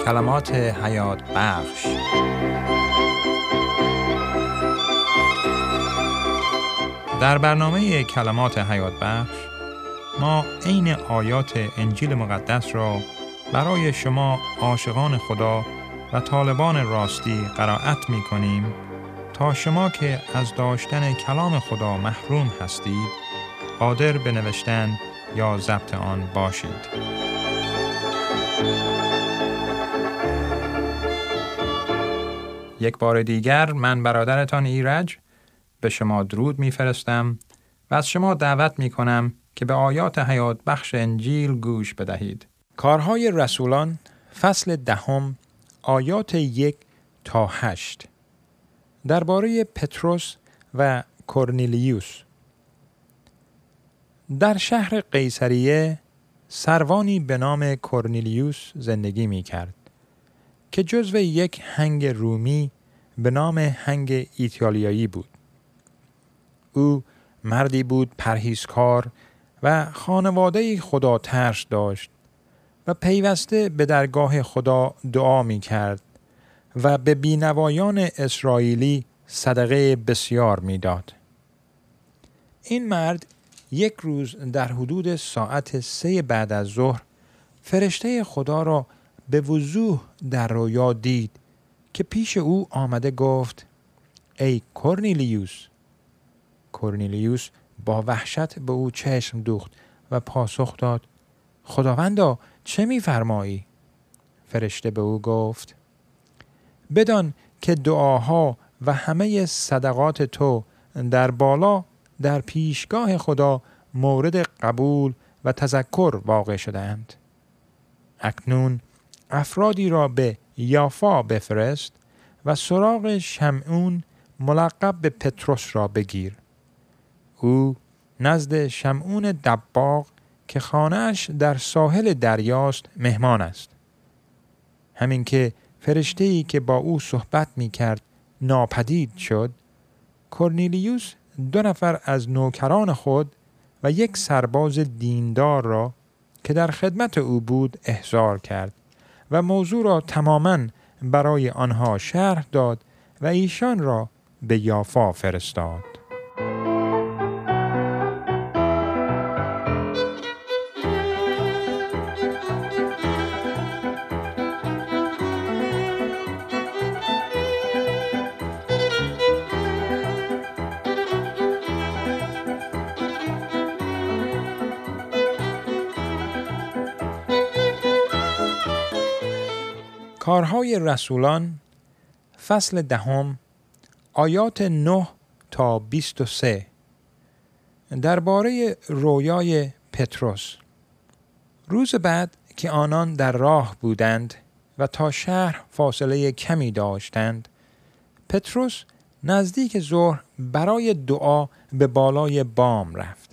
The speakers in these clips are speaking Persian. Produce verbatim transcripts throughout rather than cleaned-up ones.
کلمات حیات بخش. در برنامه کلمات حیات بخش ما عین آیات انجیل مقدس را برای شما عاشقان خدا و طالبان راستی قرائت می کنیم تا شما که از داشتن کلام خدا محروم هستید قادر به نوشتن یا ضبط آن باشید. یک بار دیگر من برادرتان ایرج به شما درود می‌فرستم و از شما دعوت می‌کنم که به آیات حیات بخش انجیل گوش بدهید. کارهای رسولان فصل دهم آیات یک تا هشت درباره پتروس و کرنیلیوس. در شهر قیصریه سروانی به نام کرنیلیوس زندگی می‌کرد که جزو یک هنگ رومی به نام هنگ ایتالیایی بود. او مردی بود پرهیزکار و خانواده خدا ترس داشت و پیوسته به درگاه خدا دعا می کرد و به بینوایان اسرائیلی صدقه بسیار می داد. این مرد یک روز در حدود ساعت سه بعد از ظهر فرشته خدا را به وضوح در رویا دید که پیش او آمده گفت: ای کرنیلیوس. کرنیلیوس با وحشت به او چشم دوخت و پاسخ داد: خداوندا چه می‌فرمایی؟ فرشته به او گفت: بدان که دعاها و همه صدقات تو در بالا در پیشگاه خدا مورد قبول و تذکر واقع شدند. اکنون افرادی را به یافا بفرست و سراغ شمعون ملقب به پتروس را بگیر. او نزد شمعون دباغ که خانه‌اش در ساحل دریاست مهمان است. همین که فرشته‌ای که با او صحبت می کرد ناپدید شد، کرنیلیوس دو نفر از نوکران خود و یک سرباز دیندار را که در خدمت او بود احضار کرد و موضوع را تماماً برای آنها شرح داد و ایشان را به یافا فرستاد. کارهای رسولان فصل دهم آیات نه تا بیست و سه درباره رویای پتروس. روز بعد که آنان در راه بودند و تا شهر فاصله کمی داشتند، پتروس نزدیک ظهر برای دعا به بالای بام رفت.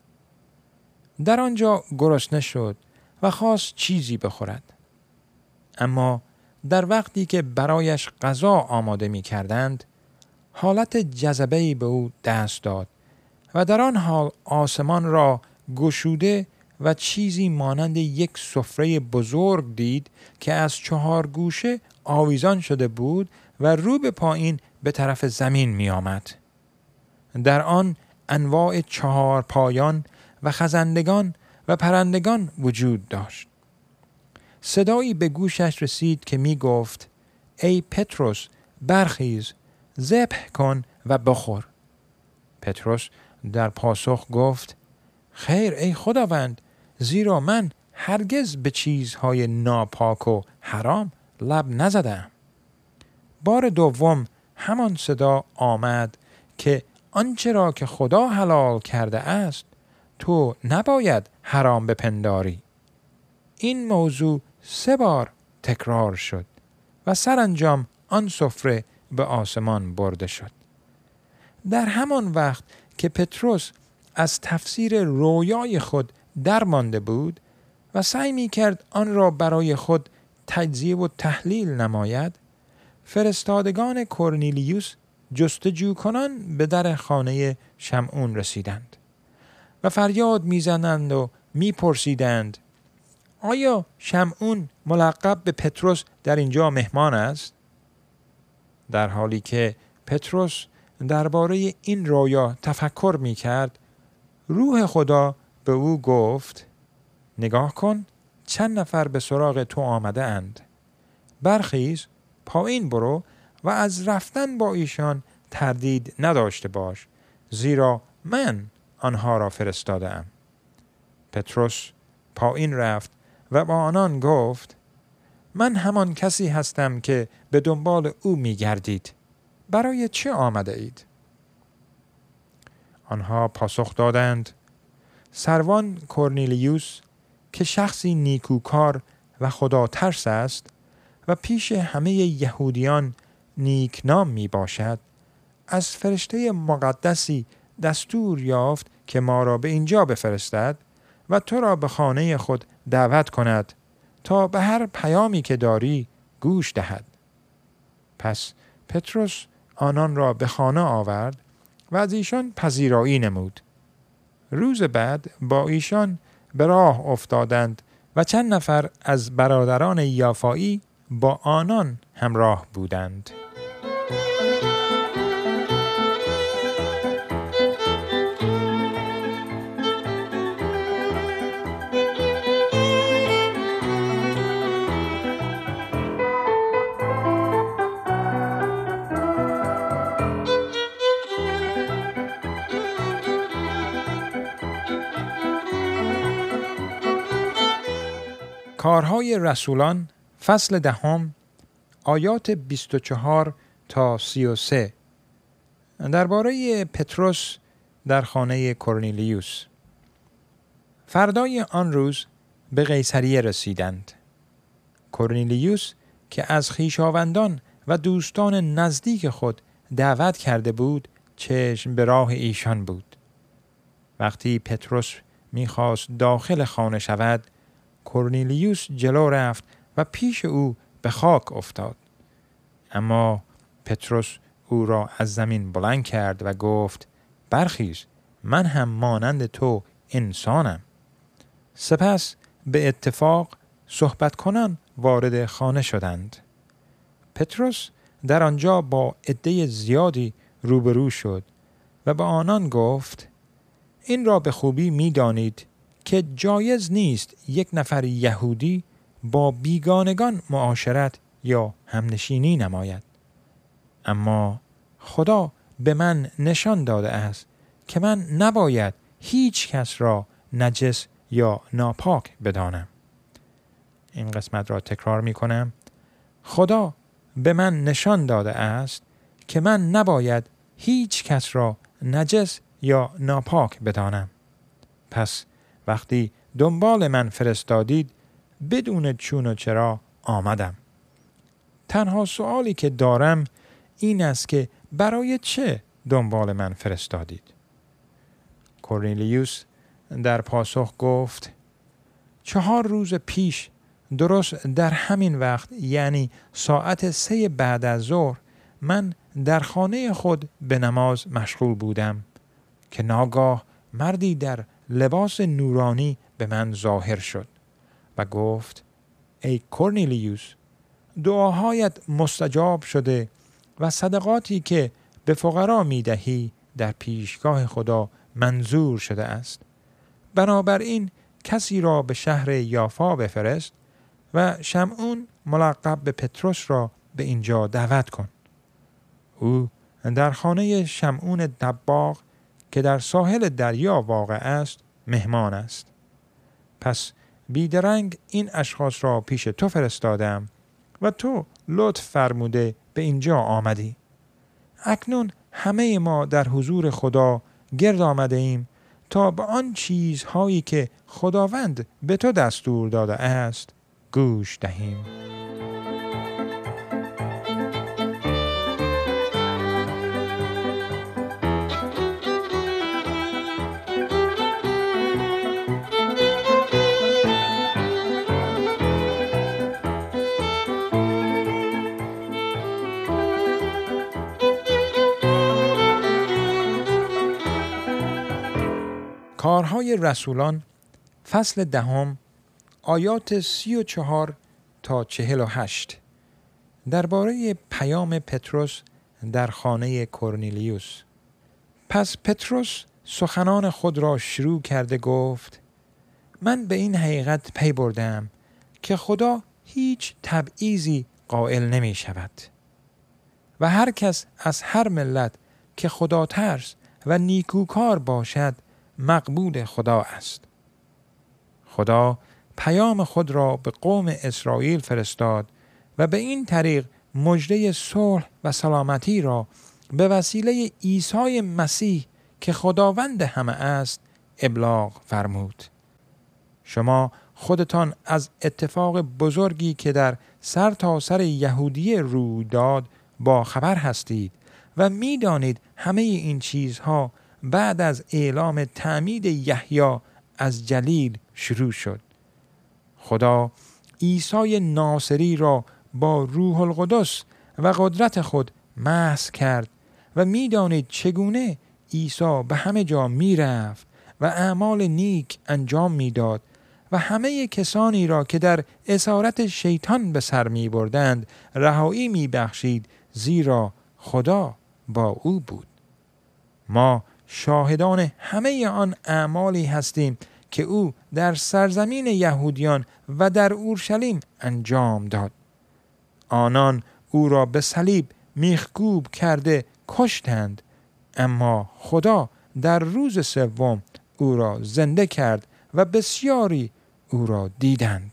در آنجا گرسنه شد و خواست چیزی بخورد. اما در وقتی که برایش غذا آماده می کردند، حالت جذبه‌ای به او دست داد و در آن حال آسمان را گشوده و چیزی مانند یک سفره بزرگ دید که از چهار گوشه آویزان شده بود و رو به پایین به طرف زمین می آمد. در آن انواع چهار پایان و خزندگان و پرندگان وجود داشت. صدایی به گوشش رسید که می گفت: ای پتروس، برخیز، ذبح کن و بخور. پتروس در پاسخ گفت: خیر ای خداوند، زیرا من هرگز به چیزهای ناپاک و حرام لب نزدم. بار دوم همان صدا آمد که آنچه را که خدا حلال کرده است تو نباید حرام بپنداری. این موضوع سه بار تکرار شد و سرانجام آن سفره به آسمان برده شد. در همان وقت که پتروس از تفسیر رویای خود درمانده بود و سعی می کرد آن را برای خود تجزیه و تحلیل نماید، فرستادگان کرنیلیوس جستجو کنان به در خانه شمعون رسیدند و فریاد می زنند و می پرسیدند: آیا شمعون ملقب به پتروس در اینجا مهمان است؟ در حالی که پتروس درباره این رویا تفکر می کرد، روح خدا به او گفت نگاه کن، چند نفر به سراغ تو آمده اند. برخیز، پایین برو و از رفتن با ایشان تردید نداشته باش، زیرا من آنها را فرستادم. پتروس پایین رفت و با آنان گفت من همان کسی هستم که به دنبال او می گردید. برای چه آمده اید؟ آنها پاسخ دادند سروان کرنیلیوس که شخصی نیکوکار و خدا ترس است و پیش همه یهودیان نیکنام می باشد، از فرشته مقدسی دستور یافت که ما را به اینجا بفرستد و تو را به خانه خود دعوت کند تا به هر پیامی که داری گوش دهد. پس پتروس آنان را به خانه آورد و از ایشان پذیرایی نمود. روز بعد با ایشان به راه افتادند و چند نفر از برادران یافایی با آنان همراه بودند. کارهای رسولان فصل دهم آیات بیست و چهار تا سی و سه درباره پتروس در خانه کرنیلیوس. فردای آن روز به قیصریه رسیدند. کرنیلیوس که از خویشاوندان و دوستان نزدیک خود دعوت کرده بود چشم به راه ایشان بود. وقتی پتروس می‌خواست داخل خانه شود، کرنیلیوس جلو رفت و پیش او به خاک افتاد. اما پتروس او را از زمین بلند کرد و گفت برخیز، من هم مانند تو انسانم. سپس به اتفاق صحبت کنان وارد خانه شدند. پتروس در آنجا با عده زیادی روبرو شد و به آنان گفت این را به خوبی می دانید که جایز نیست یک نفر یهودی با بیگانگان معاشرت یا همنشینی نماید. اما خدا به من نشان داده است که من نباید هیچ کس را نجس یا ناپاک بدانم. این قسمت را تکرار می کنم. خدا به من نشان داده است که من نباید هیچ کس را نجس یا ناپاک بدانم. پس وقتی دنبال من فرستادید بدون چون و چرا آمدم. تنها سوالی که دارم این است که برای چه دنبال من فرستادید؟ کرنیلیوس در پاسخ گفت چهار روز پیش درست در همین وقت، یعنی ساعت سه بعد از ظهر، من در خانه خود به نماز مشغول بودم که ناگاه مردی در لباس نورانی به من ظاهر شد و گفت ای کرنیلیوس، دعاهایت مستجاب شده و صدقاتی که به فقرا می دهی در پیشگاه خدا منظور شده است. بنابراین کسی را به شهر یافا بفرست و شمعون ملقب به پتروس را به اینجا دعوت کن. او در خانه شمعون دباغ که در ساحل دریا واقع است مهمان است. پس بیدرنگ این اشخاص را پیش تو فرستادم و تو لطف فرموده به اینجا آمدی. اکنون همه ما در حضور خدا گرد آمده ایم تا به آن چیزهایی که خداوند به تو دستور داده است گوش دهیم. کارهای رسولان فصل دهم آیات سی و چهار تا چهل و هشت. درباره پیام پتروس در خانه کرنیلیوس. پس پتروس سخنان خود را شروع کرده گفت: من به این حقیقت پی بردم که خدا هیچ تبعیضی قائل نمی شود و هر کس از هر ملت که خدا ترس و نیکوکار باشد مقبول خدا است. خدا پیام خود را به قوم اسرائیل فرستاد و به این طریق مژده صلح و سلامتی را به وسیله عیسی مسیح که خداوند همه است ابلاغ فرمود. شما خودتان از اتفاق بزرگی که در سر تا سر یهودی روی داد با خبر هستید و می دانید همه این چیزها بعد از اعلام تعمید یحیی از جلیل شروع شد. خدا عیسی ناصری را با روح القدس و قدرت خود مسح کرد و می دانید چگونه عیسی به همه جا می رفت و اعمال نیک انجام می داد و همه کسانی را که در اسارت شیطان به سر می بردند رهایی می بخشید، زیرا خدا با او بود. ما شاهدان همه آن اعمالی هستیم که او در سرزمین یهودیان و در اورشلیم انجام داد. آنان او را به صلیب میخکوب کرده کشتند، اما خدا در روز سوم او را زنده کرد و بسیاری او را دیدند.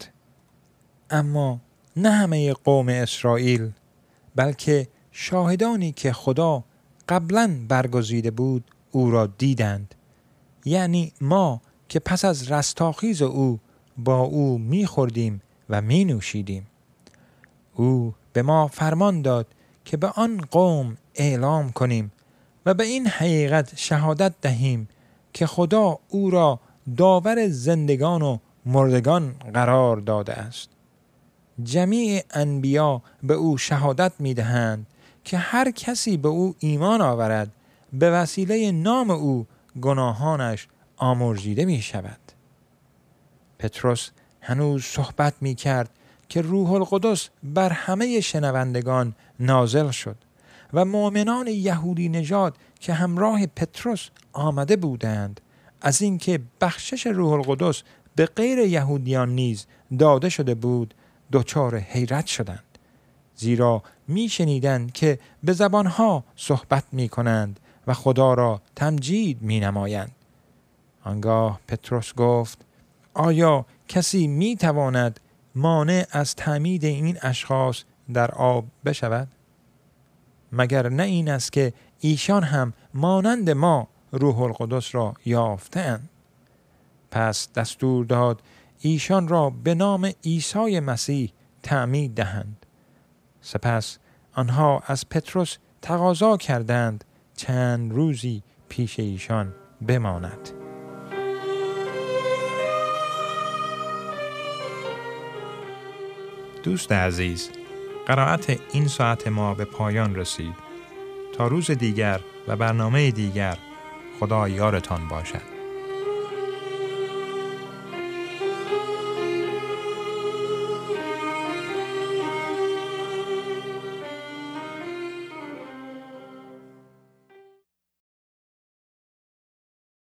اما نه همه قوم اسرائیل، بلکه شاهدانی که خدا قبلا برگزیده بود او را دیدند، یعنی ما که پس از رستاخیز او با او میخوردیم و مینوشیدیم. او به ما فرمان داد که به آن قوم اعلام کنیم و به این حقیقت شهادت دهیم که خدا او را داور زندگان و مردگان قرار داده است. جمیع انبیا به او شهادت می‌دهند که هر کسی به او ایمان آورد به وسیله نام او گناهانش آمرزیده می شود. پتروس هنوز صحبت می کرد که روح القدس بر همه شنوندگان نازل شد و مؤمنان یهودی نژاد که همراه پتروس آمده بودند از اینکه بخشش روح القدس به غیر یهودیان نیز داده شده بود دچار حیرت شدند، زیرا می شنیدند که به زبانها صحبت می کنند و خدا را تمجید می نمایند. آنگاه پتروس گفت: آیا کسی می تواند مانع از تعمید این اشخاص در آب بشود؟ مگر نه این است که ایشان هم مانند ما روح القدس را یافتند؟ پس دستور داد ایشان را به نام عیسی مسیح تعمید دهند. سپس آنها از پتروس تقاضا کردند چند روزی پیش ایشان بماند. دوست عزیز، قرائت این ساعت ما به پایان رسید. تا روز دیگر و برنامه دیگر، خدا یارتان باشد.